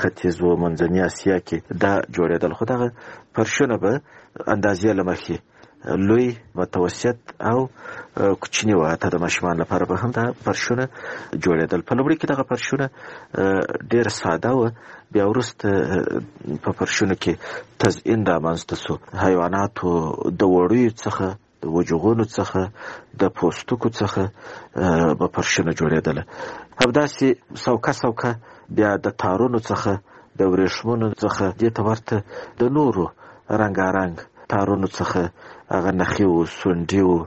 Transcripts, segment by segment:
ختیځ و منځنۍ اسیا کې دا جوړېدل، خو دغه فرشونه به اندازې له مخې لوی، متوسط او کوچني وو. حتی د ماشومان لپاره به هم دا فرشونه جوړېدل. په لومړي کې دغه فرشونه ډېر ساده وو، بیا وروسته په فرشونو کې تزئین رامنځته سو. حیواناتو د وړیو څخه، د وجغونو څخه، د پوستکو څخه به فرشونه جوړېدله. همداسې سوکه بیا د تارونو څخه، د ورېښمونو څخه، دې ته ورته د نورو رنګارنګ تارونو څخه، هغه نخي و، سونډي و،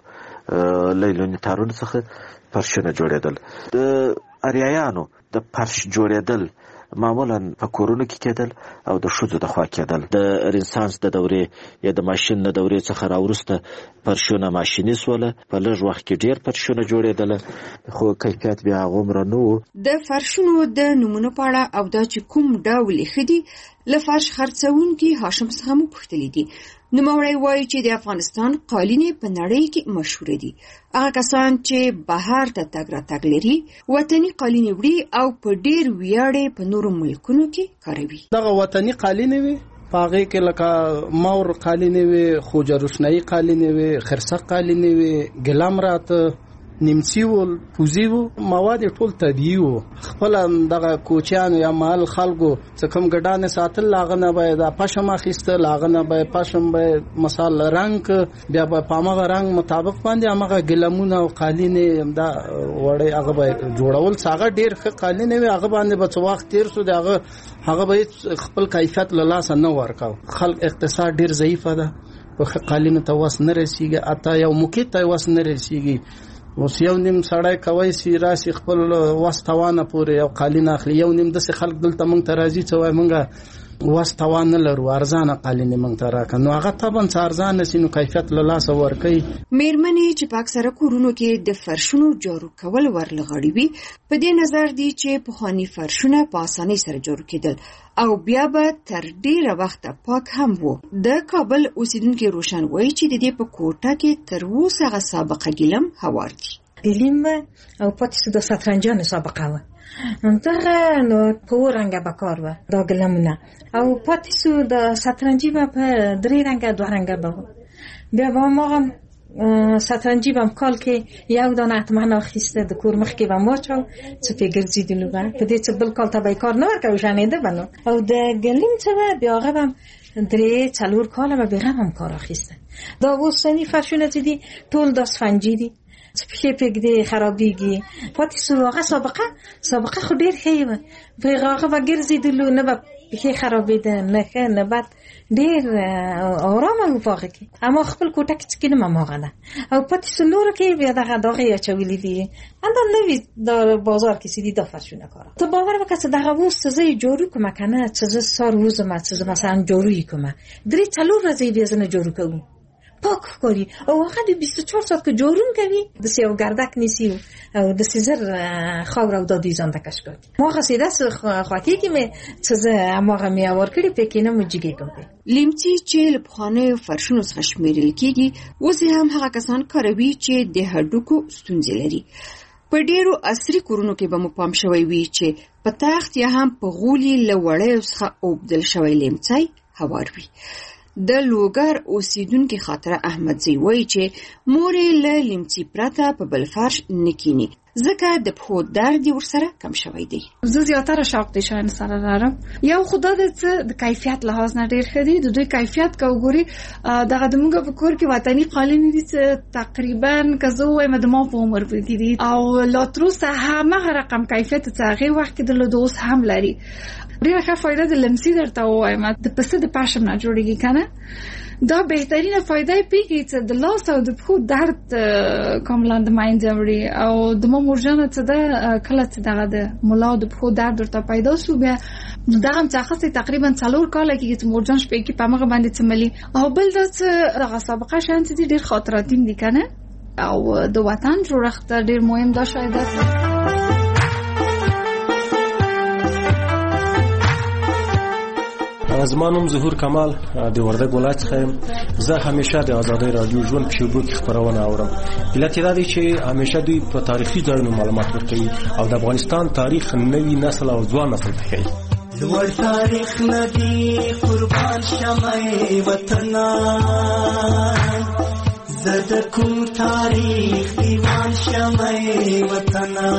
لیلوني تارونو څخه فرشونه جوړېدل. د اریایانو د فرش جوړېدل معمولا په کورونو کې کېدل او د ښځو د خوا کېدل. د رنسانس د دورې یا د ماشین د دورې څخه راوروسته فرشونه ماشیني سوله. په لږ وخت کې ډېر فرشونه جوړېدل، خو کیفیت بیا هغومره نه و. د فرشونو د نومونو په اړه او دا چې کوم ډول ښه دي له فرش خرڅونکي هاشم څخه مو پوښتلي دي. نوموړی وایي چې د افغانستان قالینې په نړۍ کې مشهوره دي. هغه کسان چې بهر ته تګ راتګ لري وطني قالینې وړي او په ډېر ویاړ په نورو ملکونو کې کاروي. دغه وطني قالینې وي، په هغې کې لکه مور قالینې وي، خوجه روشنایي قالینې وي، خرسق قالینې وي، ګلم راته، نیمڅي و، پوزي و، مواد ټول طبیعي و. خپل دغه کوچیانو یا محل خلکو څه کوم ګډانې ساتل، هغه نه به د پشم اخیستل، هغه نه به پشم به مثال رنګ، بیا به په همغه رنګ مطابق باندې همغه ګلمونه او قالینې دا وړې هغه به جوړول. هغه ډېر ښه قالینې وي، هغه باندې به څه وخت تېر سو، هغه به خپل کیفیت له لاسه نه ورکاو. خلک اقتصاد ډېر ضعیفه ده، په ښه قالینو ته وس نه رسېږي، حتی یو موقعیت ته وس نه رسېږي. اوس یو نیم سړی کوی سي راسي خپل وس توانه پورې یو قالین اخلي. یو نیم داسې خلک دلته موږ ته راځي څه وایي موږ وس توان نه لرو، ارزانه قالینې موږ ته راکړه. نو هغه طبعا څه ارزانه سي نو کیفیت له لاسه ورکوي. مېرمنې چې په اکثره کورونو کې د فرشونو جارو کول ورلغړي وي، په دې نظر دي چې پخواني فرشونه په اسانۍ سره جارو کېدل او بیا به تر ډیره وخته پاک هم وو. د کابل اوسیدونکي روشن وایي چې د دې په کوټه کې تر اوسه هغه سابقه ګلم هوار دي. ګلیم او پاتې د ساترنجانو سابقه وه، دغه نو په رنګه به کار وه دا ګلمونه، او پاتې سو د ساترنجي به په 3 رنګه 2 رنګه به وه. بیا به هماغه ساترنجي به هم کال کې یو دانه اتمن اخیسته د کور مخ کې به ماچاو څه پې ګرځېدلو به په دې څه بل کال ته به کار نه ورکوي، ژنېده به نو. او د ګلیم څه به بیا هغه به هم 3-4 کاله به بېغم هم کار اخیسته. دا اوسني فرشونه چې دي ټول دا سفنجي دي، پښې پرېږدي خرابېږي. پاتې سو هغه سابقه خو ډېر ښه وه، په هغه به ګرځېدلو، نه به پښې خرابېده، نه ښه نه بد، ډېر ارامه وو په هغه کې. اما خپل کوټه کې چې کېنم هماغه ده. او پاتې سو نورو کې بیا دغه داغې اچولي دي، همدا نوي د بازار کې چې دي دا فرشونه کاره. ته باور وکړه چې دغه اوس څه زه یې جارو کومه که نه، څه زه سهار وځمه، څه زه مثلا جارو یې کومه، 3-4 ورځې بیا زه نه جارو کوم، پاک ښکاري. او هغه د 24 ساعت که جارون کوي داسې یو ګردک نیسي او داسې زر خاوره او دا دوی ځان ته کش کوي. هماغسې داسې خوښېږي مې چې زه هماغه مې هوار کړي پې کښېنم او جګې کوم. لیمڅي چې له پخوانیو فرشونو څخه شمېرل کېږي، اوس هم هغه کسان کاروي چې د هډوکو ستونزې لري. په ډېرو عصري کورونو کې به مو پام شوی وي چې په تخت یا هم په غولي له وړیو څخه اوبدل شوی لیمڅی هوار وي. د لوګر اوسیدونکي خاطره احمدزی وایي چې مور یې له لیمڅي پرته په بل فرش نه کیني، ځکه د پښو درد یې ورسره کم شوی دی. زه زیاتره شوق د شیانو سره لرم. یو خدا د کیفیت لحاظ نه ډېر ښه دي. د دوی کیفیت که وګوري، دغه زموږ په کور کې وطني قالینې دي چې تقریبا که زه ووایم د ما په عمر کې دي، او لا تر اوسه همغه رقم کیفیت چې هغې وخت کې درلود اوس هم لري. ډېره ښه فایده د لیمڅي درته ووایم، د پسه د پشم نه جوړېږي که نه، دا بهترینه فایده یې پېږي چې د لاس او د پښو درد کاملا د منځه وړي. او د ما مورجانه چې ده کله چې دغه د ملا د پښو درد ورته پیدا سو، بیا دغه هم چې اخیستی تقریبا 4 کاله کېږي چې مورجان شپې کې په همغه باندې څملي. او بل دا چې دغه سابقه شیان چې دي ډېر خاطراتي دي که نه، او د وطن جوړښت ډېر مهم دا شی ده. زما نوم ظهور کمال د وردګ ولایت څخه یم. زه همیشه د ازادۍ رادیو ژوند په شیبو کې خپرونه اورم. علت یې دا دی چې همیشه دوی په تاریخي ځایونو معلومات ورکوي او د افغانستان تاریخ نوي نسل او ځوان نسل ته ښیي. لوړ تاریخ ندی قربان شمه وطنا زد کوم تاریخ دیوان شمه وطنا.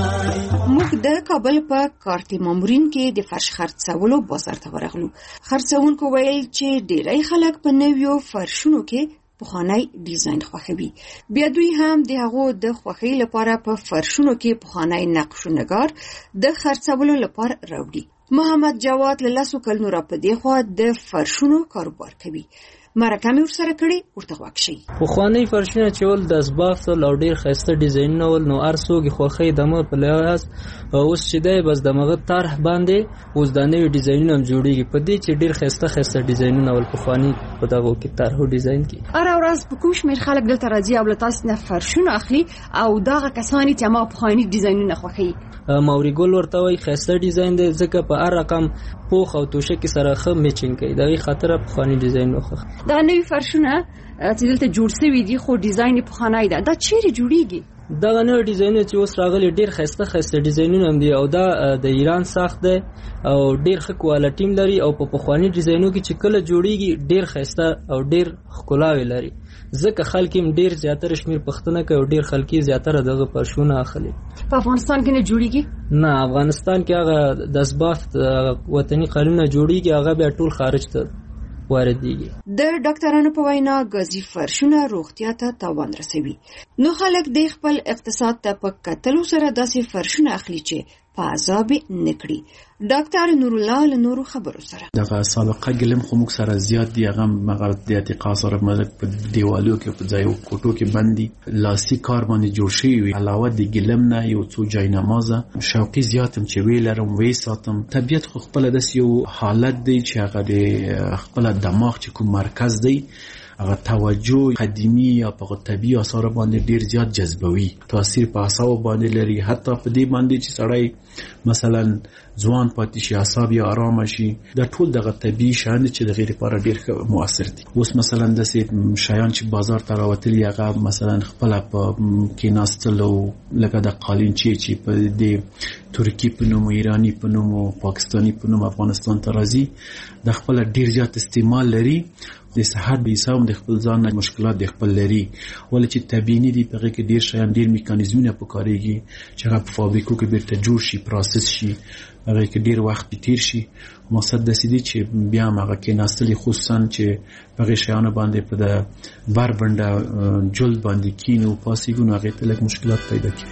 موږ د کابل په کارتي مامورین کې د فرش خرڅولو بازار ته ورغلو. خرڅونکو ویل چې ډېری خلک په نویو فرشونو کې پخوانی ډیزاین خوښوي. بیا دوی هم د هغو د خوښۍ لپاره په فرشونو کې پخوانی نقش و نگار د خرڅولو لپاره راوړي. محمد جواد له 10 کلونو را په دې خوا د فرشونو کاروبار کوي. مرکه مې ورسره کړې، ورته غوږ شئ. پخوانی فرشونه چې ول د اسباق څخه ډېر ښایسته ډیزاینونه ول، نو هر څوک خوښۍ دمه په لحاظ اوس چې دی بس دمغه طرح باندې اوس د نوي ډیزاینونه هم جوړیږي. په دې چې ډېر ښایسته ډیزاینونه ول پخوانی په دغه کې طرحو ډیزاین کې هر ورځ په کوم شمېر خلک دلته راځي او له تاسو نه فرشونه اخلي او دغه کسان چې ما پخوانی ډیزاینونه خوښوي. موري ګل ورته وایي ښایسته ډیزاین دی ځکه په هر رقم پوخ او توشکې سره ښه میچینګ کوي. دغه خاطر پخوانی ډیزاین وخت دا نوی فرشونه چې دلته جوړ شوي دي خو ډیزاین پخوانی ده. دا چیرې جوړیږي؟ دا نوی ډیزاینونه چې اوس راغلي ډېر ښایسته ډیزاینونه هم دي او دا د ایران ساخت دی او ډېر ښه کوالټي لري او په پخوانی ډیزاینونو کې چې کله جوړیږي ډېر ښایسته او ډېر ښکلاوي لري. ځکه خلک هم ډېر زیاتره شمیر پښتنه کوي او ډېر خلک زیاتره دغه فرشونه اخلي. په افغانستان کې نه جوړیږي؟ نه، افغانستان کې هغه د اسباق وطني قانونونه جوړیږي، هغه بیا ټول خارج ته واردېږي. د ډاکټرانو په وینا غازی فرشونه روغتیا ته تاوان رسوي. نو خلک د خپل اقتصاد ته په کتلو سره داسې فرشونه اخلي چې په عذاب نکړي. ډاکټر نور الله له نورو خبرو سره دغه سابقه ګلم خو موږ سره زیات دی، هغه مغرب د اعتقاد سره ملک په دیوالو کې په ځای او کوټو کې باندې لاسي کار باندې جوړ شوی وي. علاوه د ګلم نه یو څو جای نمازه شوقي زیاتم چې ویلرم وې ساتم. طبيعت خو خپل د یو حالت دی چې هغه د خپل دماغ چې کوم مرکز دی هغه توجه قدیمی یا په طبيعي آثار باندې ډیر زیات جذبوي، تاثیر په اعصاب باندې لري. حتی په دې باندې چې سړی مثلا ځوان پاتې شي، اعصاب یې آرام شي. دا ټول دغه طبيعي شان چې د غیر لپاره ډیر مؤثر دي. اوس مثلا د شیان چې بازار ته راوتلي هغه مثلا خپل په کې ناستلو لکه د قالین چې په دې ترکی په نوم، ایرانی په نوم، پاکستانی په نوم افغانستان ته راځي، د خپل ډیر زیات استعمال لري. د صحت د حساب د خپل ځان مشکلات د خپل لري، ولې چې طبيعي دي په کې ډیر شیان ډیر میکانیزمونه پکاريږي چې هغه په فابریکو کې بیرته جوړ شي، پروسس شي، هغه کې ډیر وخت تیر شي. مقصد د سې دي چې بیا هغه کې ناستلي خصوصا چې هغه شیان باندې په د بربنده جلد باندې کینو پاسيګونو هغه ته لږ مشکلات پیدا کوي.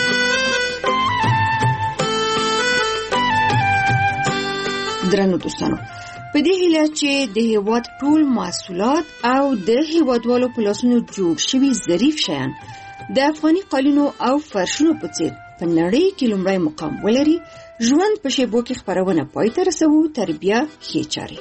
درنو دوستانو، په دې هیله چې د هیواد ټول محصولات او د هیوادوالو په لاسونو جوړ شوي ظریف شیان د افغاني قالینو او فرشونو په څیر په نړۍ کې لومړی مقام ولري، ژوند په شیبو کې خپرونه پای ته رسوو. تربیه ښې چارې.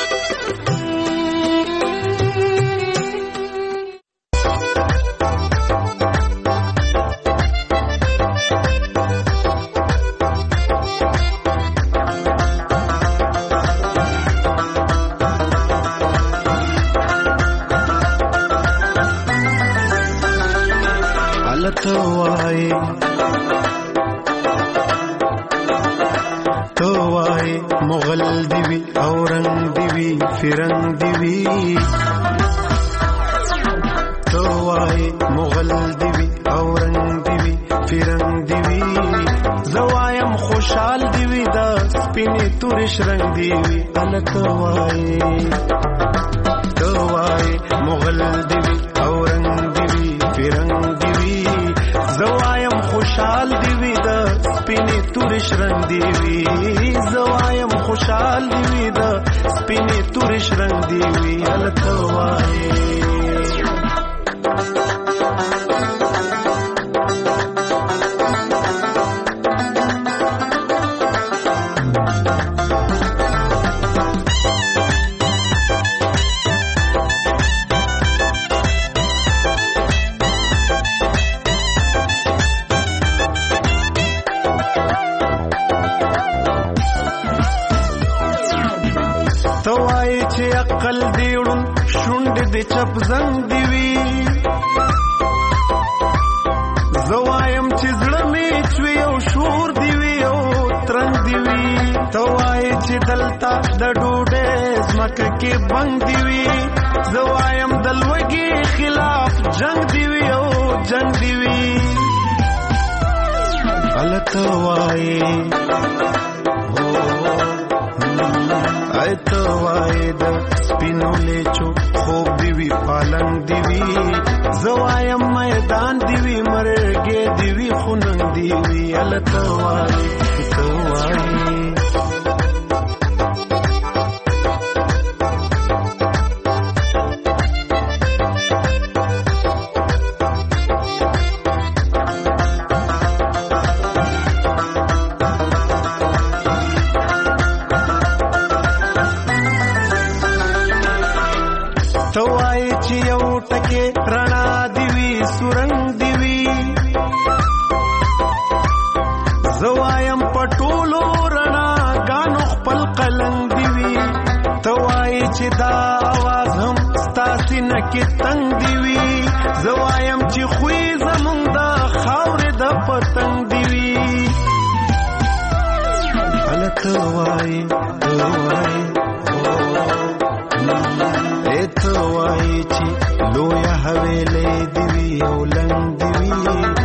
مغل دیوی اورنگ دیوی فرنگ دیوی، تو وای مغل دیوی اورنگ دیوی فرنگ دیوی، زوایم خوشحال دیوی دا سپینی تورش رنگ دیوی. الک وای تو وای مغل دیوی اورنگ دیوی فرنگ دیوی، زوایم خوشحال دیوی دا سپینی تورش رنگ دیوی، زوایم خوشحال دیوی دا سپینی تورش رنگ دیوی. الک وای عقل دیوړون شونډې د چپ زنګ دیوي، زوایم چې زړه می چوي او شور دیوي او تر رنگ دی وی توای چې دلتا د ډوډۍ زمکه کې بنګ دی وی زوایم دلوګي خلاف جنگ دی وی او جنگ دی وی التوای ایتوای د سپینو لیچو خوب دی وی پالنګ دی وی زوایم میدان دی وی مرګې دی وی خوننګ دی وی التوای توای توای چې یو ټکه رڼا دی وی سورنګ دی وی زوایم پټولو رڼا غانو خپل قلنګ دی وی توای چې دا आवाज هم ستاسو نه کې تنگ دی وی زوایم چې خوې زمونږ د خاورې د پتنګ دی وی التوای توای توای چې لویا حویلې دی وی او لنګ دی وی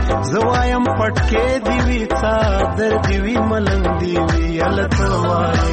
زوایم پټکې دی وی صادر دی وی ملنګ دی وی التوای